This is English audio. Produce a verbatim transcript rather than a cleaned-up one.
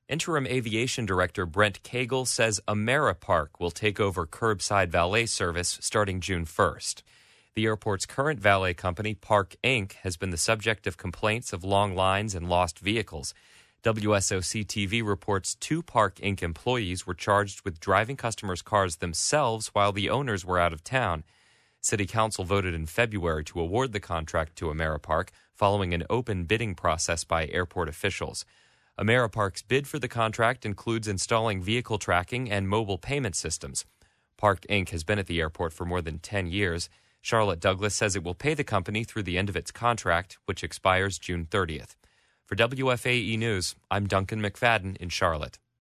Interim Aviation Director Brent Cagle says Ameripark will take over curbside valet service starting June first. The airport's current valet company, Park Incorporated, has been the subject of complaints of long lines and lost vehicles. W S O C T V reports two Park Incorporated employees were charged with driving customers' cars themselves while the owners were out of town. City Council voted in February to award the contract to Ameripark following an open bidding process by airport officials. Ameripark's bid for the contract includes installing vehicle tracking and mobile payment systems. Park Incorporated has been at the airport for more than ten years. Charlotte Douglas says it will pay the company through the end of its contract, which expires June thirtieth. For W F A E News, I'm Duncan McFadden in Charlotte.